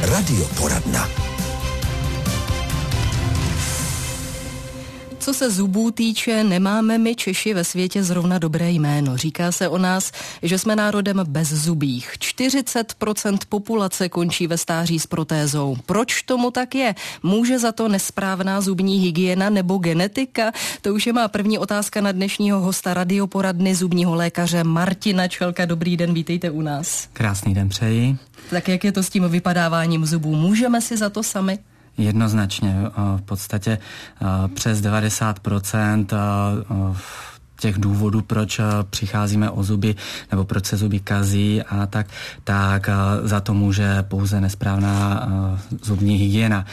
Radioporadna. Co se zubů týče, nemáme my Češi ve světě zrovna dobré jméno. Říká se o nás, že jsme národem bezzubých. 40% populace končí ve stáří s protézou. Proč tomu tak je? Může za to nesprávná zubní hygiena nebo genetika? To už je má první otázka na dnešního hosta Radioporadny, zubního lékaře Martina Čelka. Dobrý den, vítejte u nás. Krásný den přeji. Tak jak je to s tím vypadáváním zubů? Můžeme si za to sami? Jednoznačně. V podstatě přes 90% těch důvodů, proč přicházíme o zuby nebo proč se zuby kazí a tak za to může pouze nesprávná zubní hygiena.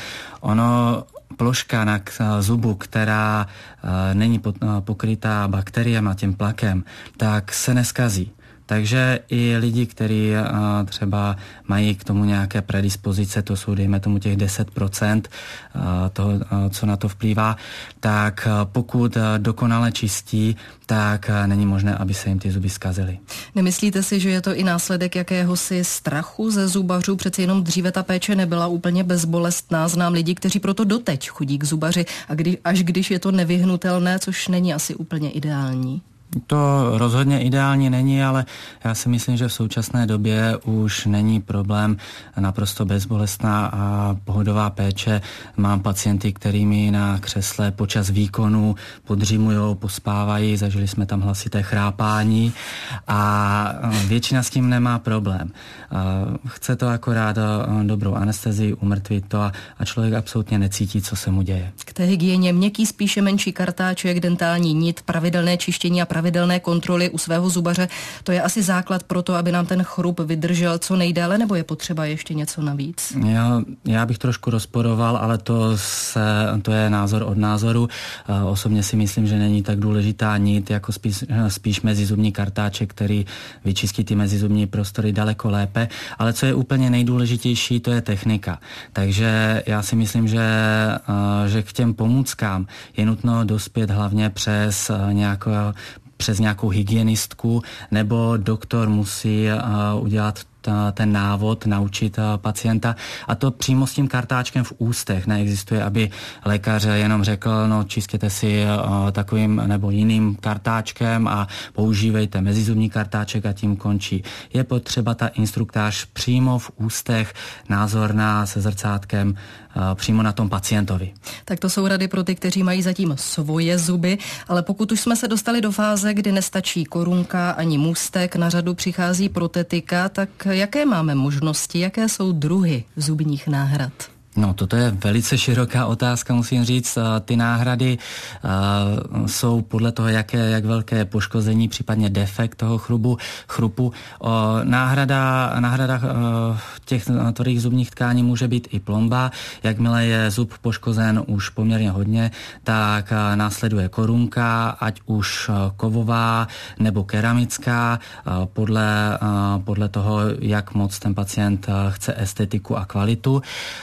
Ploška na zubu, která není pokrytá bakteriemi a tím plakem, tak se neskazí. Takže i lidi, kteří třeba mají k tomu nějaké predispozice, to jsou dejme tomu těch 10% toho, co na to vplývá, tak pokud dokonale čistí, tak není možné, aby se jim ty zuby zkazily. Nemyslíte si, že je to i následek jakéhosi strachu ze zubařů? Přeci jenom dříve ta péče nebyla úplně bezbolestná. Znám lidi, kteří proto doteď chodí k zubaři, až když je to nevyhnutelné, což není asi úplně ideální. To rozhodně ideální není, ale já si myslím, že v současné době už není problém naprosto bezbolestná a pohodová péče. Mám pacienty, kterými na křesle počas výkonu podřímujou, pospávají, zažili jsme tam hlasité chrápání a většina s tím nemá problém. Chce to akorát dobrou anestezii, umrtvit to a člověk absolutně necítí, co se mu děje. K té hygieně měkký, spíše menší kartáček, dentální nit, pravidelné čištění a pravidelné kontroly u svého zubaře, to je asi základ pro to, aby nám ten chrup vydržel co nejdéle, nebo je potřeba ještě něco navíc? Já bych trošku rozporoval, ale to je názor od názoru. Osobně si myslím, že není tak důležitá nit, jako spíš mezizubní kartáček, který vyčistí ty mezizubní prostory daleko lépe, ale co je úplně nejdůležitější, to je technika. Takže já si myslím, že k těm pomůckám je nutno dospět hlavně přes nějakou hygienistku, nebo doktor musí udělat ten návod, naučit pacienta a to přímo s tím kartáčkem v ústech. Neexistuje, aby lékař jenom řekl, čistěte si takovým nebo jiným kartáčkem a používejte mezizubní kartáček a tím končí. Je potřeba ta instruktáž přímo v ústech, názorná, se zrcátkem, přímo na tom pacientovi. Tak to jsou rady pro ty, kteří mají zatím svoje zuby, ale pokud už jsme se dostali do fáze, kdy nestačí korunka ani můstek, na řadu přichází protetika, tak jaké máme možnosti, jaké jsou druhy zubních náhrad? Toto je velice široká otázka, musím říct. Ty náhrady jsou podle toho, jak velké poškození, případně defekt toho chrupu. Náhrada těch tvrdých zubních tkání může být i plomba. Jakmile je zub poškozen už poměrně hodně, tak následuje korunka, ať už kovová nebo keramická, podle toho, jak moc ten pacient chce estetiku a kvalitu.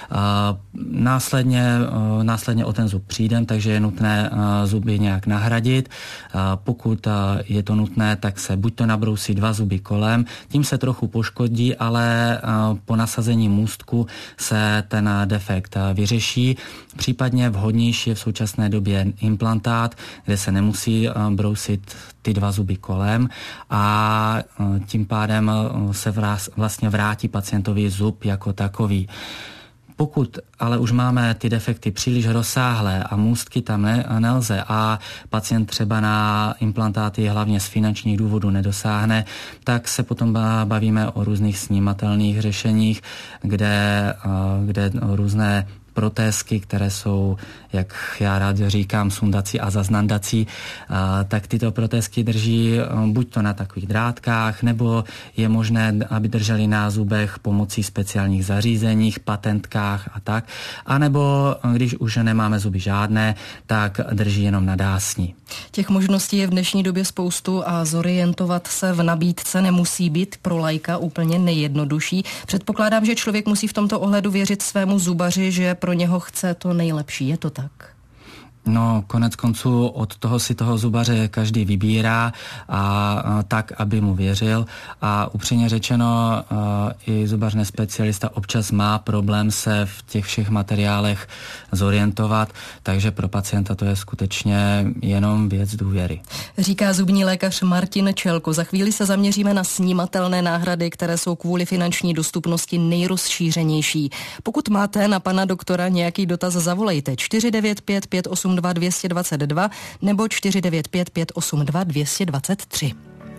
Následně o ten zub přijdem, takže je nutné zuby nějak nahradit. Pokud je to nutné, tak se buď to nabrousí 2 zuby kolem, tím se trochu poškodí, ale po nasazení můstku se ten defekt vyřeší. Případně vhodnější je v současné době implantát, kde se nemusí brousit ty 2 zuby kolem a tím pádem se vlastně vrátí pacientovi zub jako takový. Pokud ale už máme ty defekty příliš rozsáhlé a můstky tam nelze a pacient třeba na implantáty hlavně z finančních důvodů nedosáhne, tak se potom bavíme o různých snímatelných řešeních, kde různé protézky, které jsou, jak já rád říkám, sundací a zaznandací, tak tyto protézky drží buď to na takových drátkách, nebo je možné, aby drželi na zubech pomocí speciálních zařízeních, patentkách a tak. A nebo když už nemáme zuby žádné, tak drží jenom na dásni. Těch možností je v dnešní době spoustu a zorientovat se v nabídce nemusí být pro laika úplně nejjednodušší. Předpokládám, že člověk musí v tomto ohledu věřit svému zubaři, že pro něho chce to nejlepší. Je to tak? No, konec konců od toho si toho zubaře každý vybírá a tak, aby mu věřil. A upřímně řečeno, i zubař nespecialista občas má problém se v těch všech materiálech zorientovat, takže pro pacienta to je skutečně jenom věc důvěry. Říká zubní lékař Martin Čelko. Za chvíli se zaměříme na snímatelné náhrady, které jsou kvůli finanční dostupnosti nejrozšířenější. Pokud máte na pana doktora nějaký dotaz, zavolejte 495 582 222 nebo 495 582 223.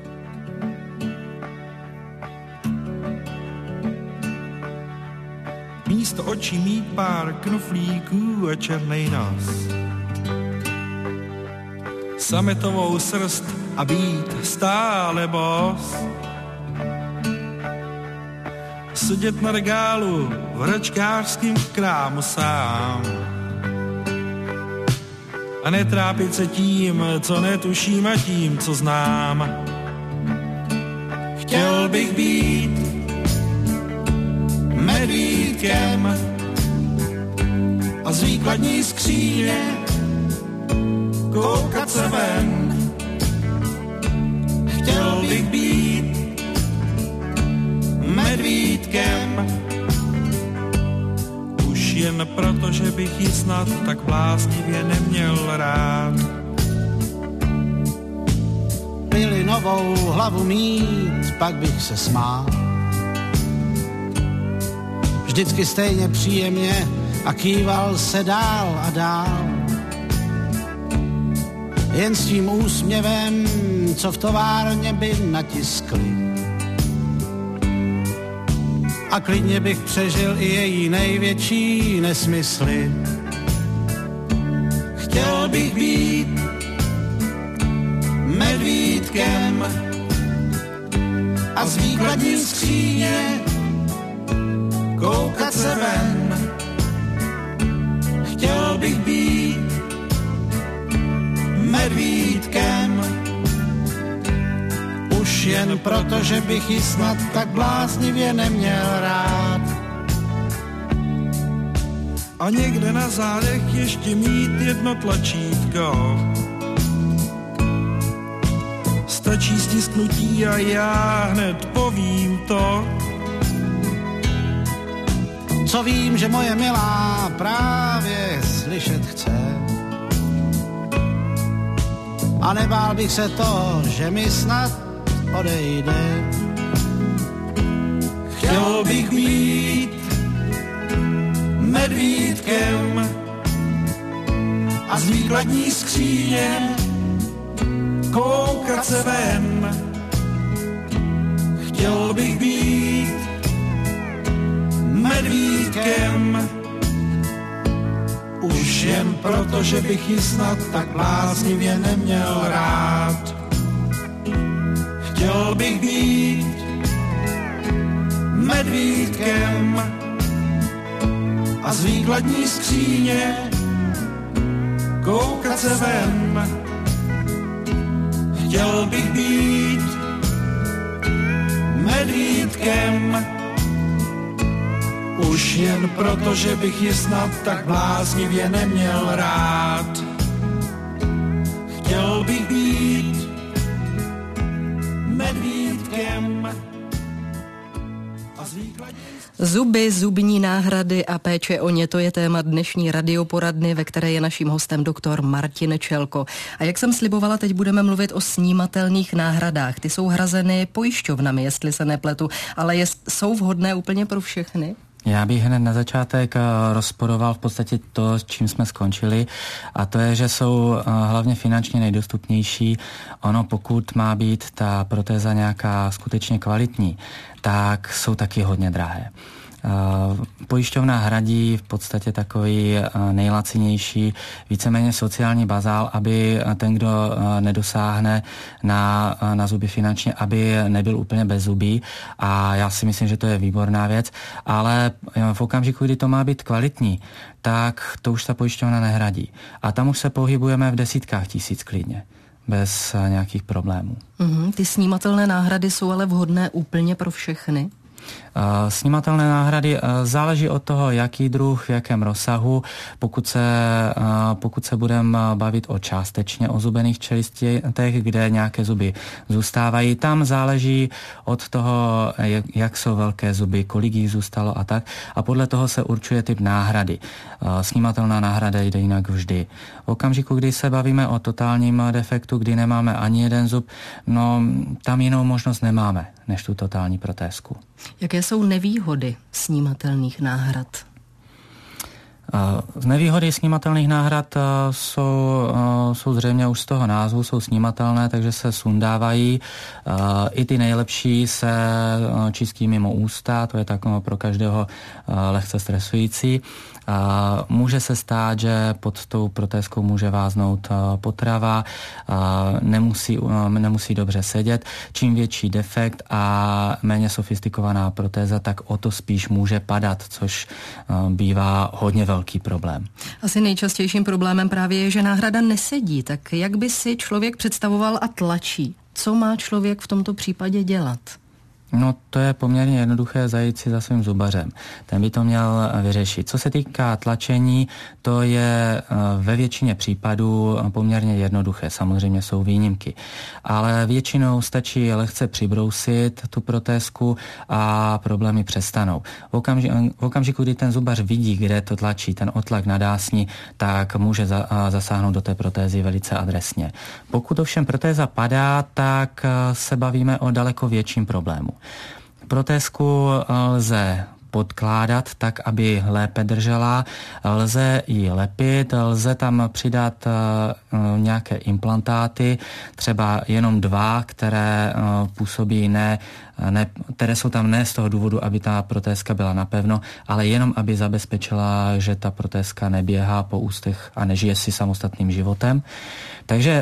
Místo očí mít pár knoflíků a černej nos, sametovou srst a být stále bos, sedět na regálu v hračkářském krámu sám a netrápit se tím, co netuším a tím, co znám. Chtěl bych být medvídkem a z výkladní skříně koukat se ven. Chtěl bych být medvídkem už jen proto, že bych ji snad tak bláznivě neměl rád. Pilinovou hlavu mít, pak bych se smál. Vždycky stejně příjemně a kýval se dál a dál. Jen s tím úsměvem, co v továrně by natiskli. A klidně bych přežil i její největší nesmysly. Chtěl bych být medvídkem a z výkladní skříně koukat se ven. Chtěl bych být medvídkem už jen proto, že bych ji snad tak bláznivě neměl rád. A někde na zádech ještě mít jedno tlačítko. Stačí stisknutí a já hned povím to, co vím, že moje milá právě slyšet chce. A nebál bych se to, že mi snad odejde. Chtěl bych být medvídkem a z výkladní skříně koukat se ven. Chtěl bych být medvídkem už jen proto, že bych ji snad tak bláznivě neměl rád. Chtěl bych být medvídkem a z výkladní skříně koukat se ven. Chtěl bych být medvídkem už jen proto, že bych ji snad tak bláznivě neměl rád. Chtěl bych být medvídkem a z výkladní... Zuby, zubní náhrady a péče o ně, to je téma dnešní radioporadny, ve které je naším hostem doktor Martin Čelko. A jak jsem slibovala, teď budeme mluvit o snímatelných náhradách. Ty jsou hrazeny pojišťovnami, jestli se nepletu, ale jsou vhodné úplně pro všechny? Já bych hned na začátek rozporoval v podstatě to, s čím jsme skončili, a to je, že jsou hlavně finančně nejdostupnější. Ono, pokud má být ta protéza nějaká skutečně kvalitní, tak jsou taky hodně drahé. Pojišťovna hradí v podstatě takový nejlacinější, víceméně sociální bazál, aby ten, kdo nedosáhne na zuby finančně, aby nebyl úplně bez zubí, a já si myslím, že to je výborná věc, ale v okamžiku, kdy to má být kvalitní, tak to už ta pojišťovna nehradí. A tam už se pohybujeme v desítkách tisíc klidně, bez nějakých problémů. Ty snímatelné náhrady jsou ale vhodné úplně pro všechny? Snímatelné náhrady záleží od toho, jaký druh, v jakém rozsahu. Pokud se budeme bavit o částečně ozubených čelistech, kde nějaké zuby zůstávají, tam záleží od toho, jak jsou velké zuby, kolik jich zůstalo a tak. A podle toho se určuje typ náhrady. Snímatelná náhrada jde jinak vždy. V okamžiku, kdy se bavíme o totálním defektu, kdy nemáme ani jeden zub, no tam jinou možnost nemáme, než tu totální protézku. Jaké jsou nevýhody snímatelných náhrad? Nevýhody snímatelných náhrad jsou zřejmě už z toho názvu, jsou snímatelné, takže se sundávají. I ty nejlepší se čistí mimo ústa, to je tak pro každého lehce stresující. Může se stát, že pod tou protézkou může váznout potrava, nemusí dobře sedět. Čím větší defekt a méně sofistikovaná protéza, tak o to spíš může padat, což bývá hodně velký problém. Asi nejčastějším problémem právě je, že náhrada nesedí. Tak jak by si člověk představoval a tlačí? Co má člověk v tomto případě dělat? No to je poměrně jednoduché, zajít si za svým zubařem. Ten by to měl vyřešit. Co se týká tlačení, to je ve většině případů poměrně jednoduché. Samozřejmě jsou výjimky. Ale většinou stačí lehce přibrousit tu protézku a problémy přestanou. V okamžiku, kdy ten zubař vidí, kde to tlačí, ten otlak na dásni, tak může zasáhnout do té protézy velice adresně. Pokud ovšem protéza padá, tak se bavíme o daleko větším problému. Protézku lze podkládat tak, aby lépe držela, lze ji lepit, lze tam přidat nějaké implantáty, třeba jenom 2, které působí které jsou tam ne z toho důvodu, aby ta protézka byla napevno, ale jenom, aby zabezpečila, že ta protézka neběhá po ústech a nežije si samostatným životem. Takže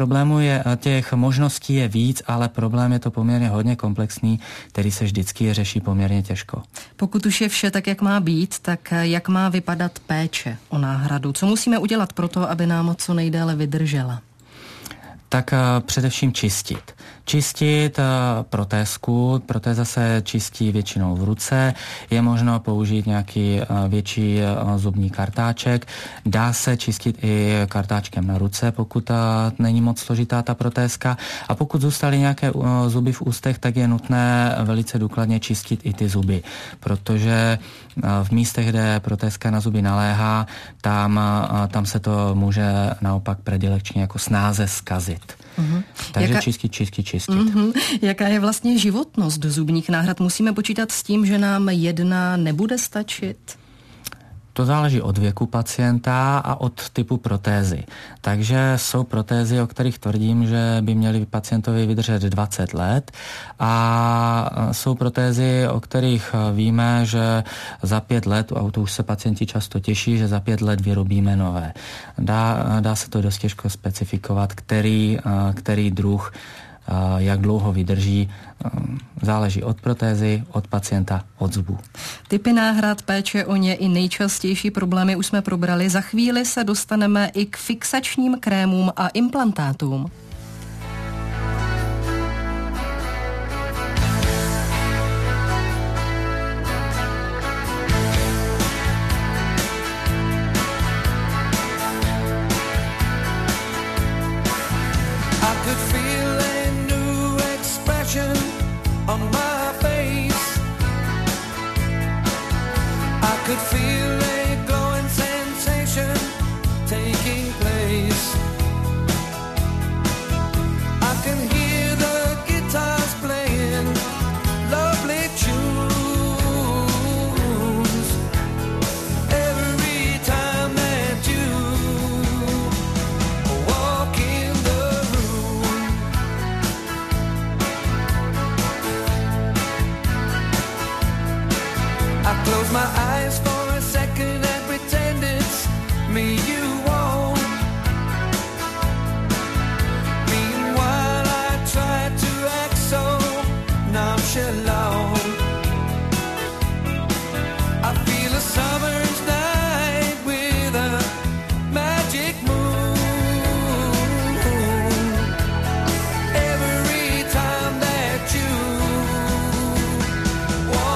těch možností je víc, ale problém je to poměrně hodně komplexní, který se vždycky řeší poměrně těžko. Pokud už je vše tak, jak má být, tak jak má vypadat péče o náhradu? Co musíme udělat pro to, aby nám co nejdéle vydržela? Tak především čistit. Čistit protézku. Protéza se čistí většinou v ruce. Je možno použít nějaký větší zubní kartáček. Dá se čistit i kartáčkem na ruce, pokud není moc složitá ta protézka. A pokud zůstaly nějaké zuby v ústech, tak je nutné velice důkladně čistit i ty zuby. Protože v místech, kde protézka na zuby naléhá, tam se to může naopak predilekčně jako snáze zkazit. Takže čistit. Jaká je vlastně životnost zubních náhrad? Musíme počítat s tím, že nám jedna nebude stačit? To záleží od věku pacienta a od typu protézy. Takže jsou protézy, o kterých tvrdím, že by měly pacientovi vydržet 20 let a jsou protézy, o kterých víme, že za 5 let, a to už se pacienti často těší, že za 5 let vyrobíme nové. Dá se to dost těžko specifikovat, který druh jak dlouho vydrží, záleží od protézy, od pacienta, od zubů. Typy náhrad, péče o ně i nejčastější problémy už jsme probrali. Za chvíli se dostaneme i k fixačním krémům a implantátům. On my face, I could feel a glowing sensation taking place. I can hear the guitars playing lovely tunes every time that you walk in the room. I close my eyes for a second and pretend it's me you want. Meanwhile I try to act so nonchalant. I feel a summer's night with a magic moon. Every time that you walk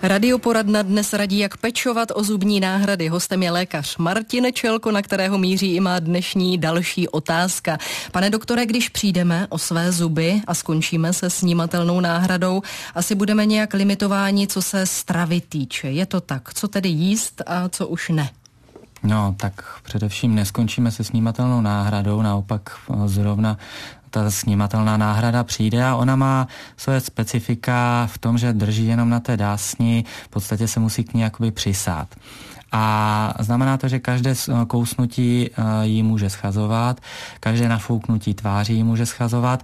Radioporadna dnes radí, jak pečovat o zubní náhrady. Hostem je lékař Martin Čelko, na kterého míří i má dnešní další otázka. Pane doktore, když přijdeme o své zuby a skončíme se snímatelnou náhradou, asi budeme nějak limitováni, co se stravy týče. Je to tak? Co tedy jíst a co už ne? No, tak především neskončíme se snímatelnou náhradou, naopak zrovna ta snímatelná náhrada přijde a ona má své specifika v tom, že drží jenom na té dásni, v podstatě se musí k ní jakoby přisát. A znamená to, že každé kousnutí ji může schazovat, každé nafouknutí tváří ji může schazovat.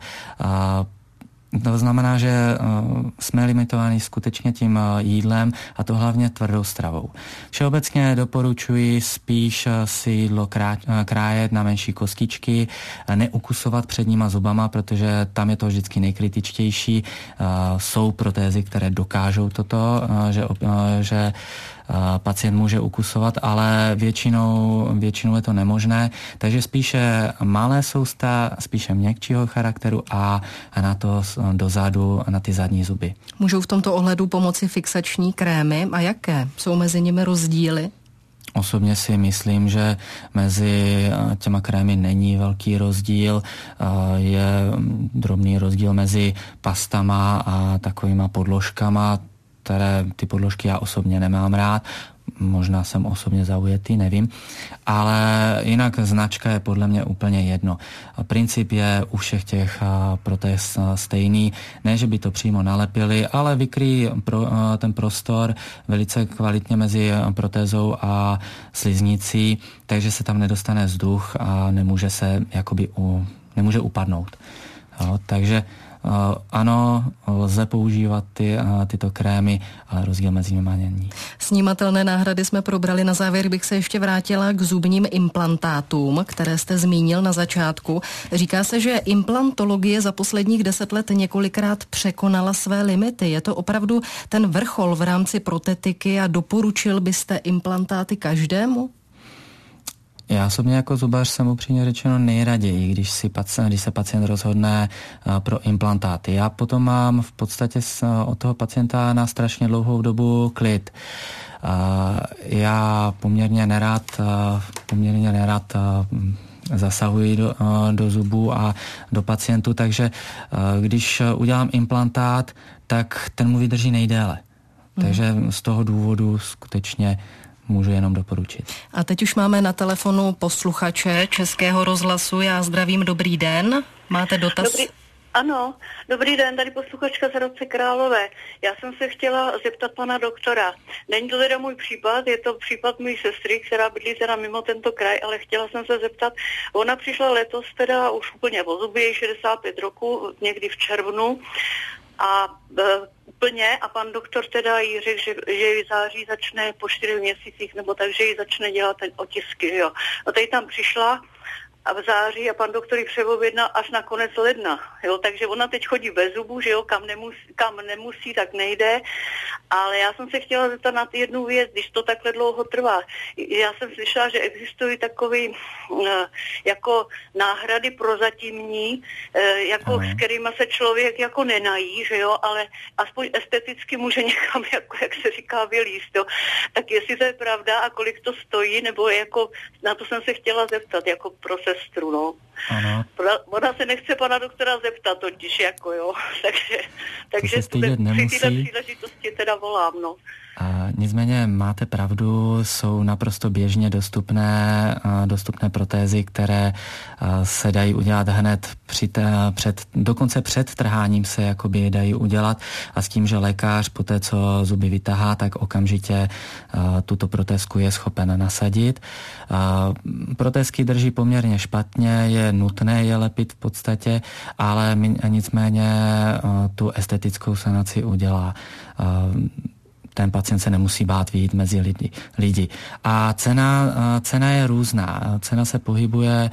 To znamená, že jsme limitováni skutečně tím jídlem a to hlavně tvrdou stravou. Všeobecně doporučuji spíš si jídlo krájet na menší kostičky, neukusovat předníma zubama, protože tam je to vždycky nejkritičtější. Jsou protézy, které dokážou toto, že pacient může ukusovat, ale většinou je to nemožné, takže spíše malé sousta, spíše měkčího charakteru a na to dozadu, na ty zadní zuby. Můžou v tomto ohledu pomoci fixační krémy a jaké? Jsou mezi nimi rozdíly? Osobně si myslím, že mezi těma krémy není velký rozdíl. Je drobný rozdíl mezi pastama a takovýma podložkama, které ty podložky já osobně nemám rád. Možná jsem osobně zaujetý, nevím. Ale jinak značka je podle mě úplně jedno. Princip je u všech těch protéz stejný. Ne, že by to přímo nalepili, ale vykryjí ten prostor velice kvalitně mezi protézou a sliznicí, takže se tam nedostane vzduch a nemůže upadnout. Jo, takže ano, lze používat tyto krémy, ale rozdíl mezi nimi není. Snímatelné náhrady jsme probrali, na závěr bych se ještě vrátila k zubním implantátům, které jste zmínil na začátku. Říká se, že implantologie za posledních 10 let několikrát překonala své limity. Je to opravdu ten vrchol v rámci protetiky a doporučil byste implantáty každému? Já osobně jako zubař jsem upřímně řečeno nejraději, když se pacient rozhodne pro implantáty. Já potom mám v podstatě od toho pacienta na strašně dlouhou dobu klid. Já poměrně nerad zasahuji do zubů a do pacientů, takže když udělám implantát, tak ten mu vydrží nejdéle. Takže z toho důvodu skutečně můžu jenom doporučit. A teď už máme na telefonu posluchače Českého rozhlasu. Já zdravím, dobrý den. Máte dotaz? Ano, dobrý den, tady posluchačka z Hradce Králové. Já jsem se chtěla zeptat pana doktora. Není to teda můj případ, je to případ mé sestry, která bydlí teda mimo tento kraj, ale chtěla jsem se zeptat, ona přišla letos teda už úplně o zuby, jej 65 roku, někdy v červnu, a úplně, a pan doktor teda jí řekl, že jí září začne po 4 měsících, nebo takže jí začne dělat ten otisky, jo. A tady tam přišla a v září a pan doktor ji přeobjednal až na konec ledna, jo, takže ona teď chodí bez zubů, že jo, kam nemusí, tak nejde, ale já jsem se chtěla zeptat na jednu věc, když to takhle dlouho trvá. Já jsem slyšela, že existují takový jako náhrady prozatímní, jako s kterýma se člověk jako nenají, že jo, ale aspoň esteticky může někam, jako, jak se říká, vylíst, jo. Tak jestli to je pravda a kolik to stojí, nebo jako, na to jsem se chtěla zeptat, jako pro sestru, no. Ano. Ona se nechce pana doktora zeptat totiž, jako jo, takže při této příležitosti teda volám, no. Nicméně máte pravdu, jsou naprosto běžně dostupné protézy, které se dají udělat hned dokonce před trháním se jakoby dají udělat a s tím, že lékař po té, co zuby vytahá, tak okamžitě tuto protézku je schopen nasadit. Protézky drží poměrně špatně, je nutné je lepit v podstatě, ale nicméně tu estetickou sanaci udělá. Ten pacient se nemusí bát vyjít mezi lidi. A cena je různá. Cena se pohybuje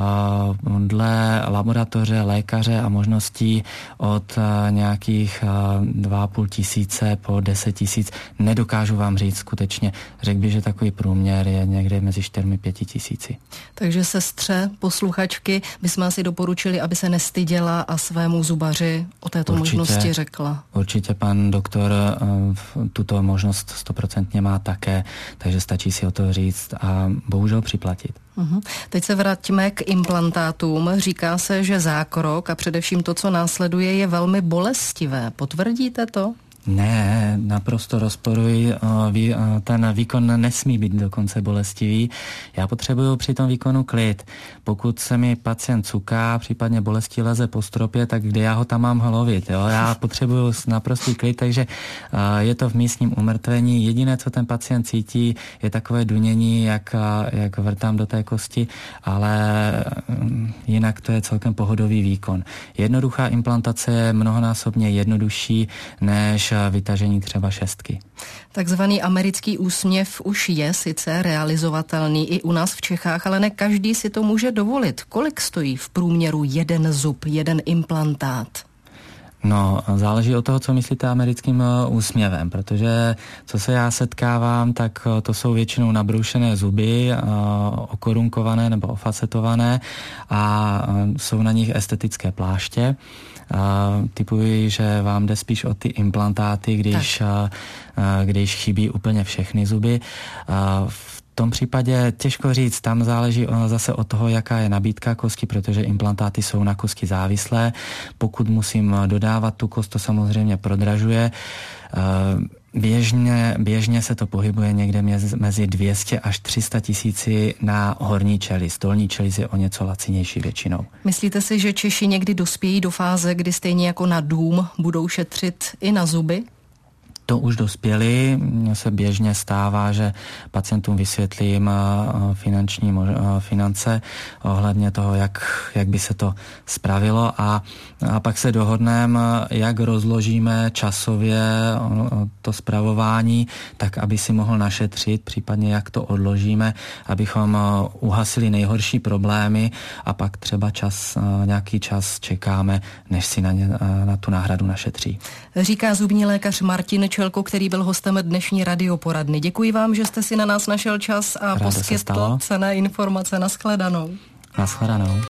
dle laboratoře, lékaře a možností od nějakých 2,5 tisíce po 10 tisíc. Nedokážu vám říct skutečně. Řekl bych, že takový průměr je někde mezi 4-5 tisíci. Takže sestře, posluchačky, bychom asi doporučili, aby se nestyděla a svému zubaři o této možnosti řekla. Určitě pan doktor tuto tuto možnost 100% má také, takže stačí si o to říct a bohužel připlatit. Teď se vraťme k implantátům. Říká se, že zákrok a především to, co následuje, je velmi bolestivé. Potvrdíte to? Ne, naprosto rozporuji, ten výkon nesmí být dokonce bolestivý. Já potřebuju při tom výkonu klid. Pokud se mi pacient cuká, případně bolesti leze po stropě, tak kde já ho tam mám lovit? Jo? Já potřebuju naprostý klid, takže je to v místním umrtvení. Jediné, co ten pacient cítí, je takové dunění, jak vrtám do té kosti, ale jinak to je celkem pohodový výkon. Jednoduchá implantace je mnohonásobně jednodušší než vytažení třeba šestky. Takzvaný americký úsměv už je sice realizovatelný i u nás v Čechách, ale ne každý si to může dovolit. Kolik stojí v průměru jeden zub, jeden implantát? No, záleží od toho, co myslíte americkým úsměvem, protože co se já setkávám, tak to jsou většinou nabroušené zuby, okorunkované nebo ofacetované a jsou na nich estetické pláště. Typuji, že vám jde spíš o ty implantáty, když chybí úplně všechny zuby. V tom případě těžko říct, tam záleží zase od toho, jaká je nabídka kosti, protože implantáty jsou na kosti závislé. Pokud musím dodávat tu kost, to samozřejmě prodražuje. Běžně se to pohybuje někde mezi 200 až 300 tisíci na horní čelist. Dolní čelist je o něco lacinější většinou. Myslíte si, že Češi někdy dospějí do fáze, kdy stejně jako na dům budou šetřit i na zuby? To už dospěli. Mně se běžně stává, že pacientům vysvětlím finance ohledně toho, jak by se to spravilo a pak se dohodneme, jak rozložíme časově to spravování, tak aby si mohl našetřit, případně jak to odložíme, abychom uhasili nejhorší problémy a pak třeba nějaký čas čekáme, než si na tu náhradu našetří. Říká zubní lékař Martin Čelko, který byl hostem dnešní radioporadny. Děkuji vám, že jste si na nás našel čas a poskytl cenné informace. Nashledanou. Nashledanou.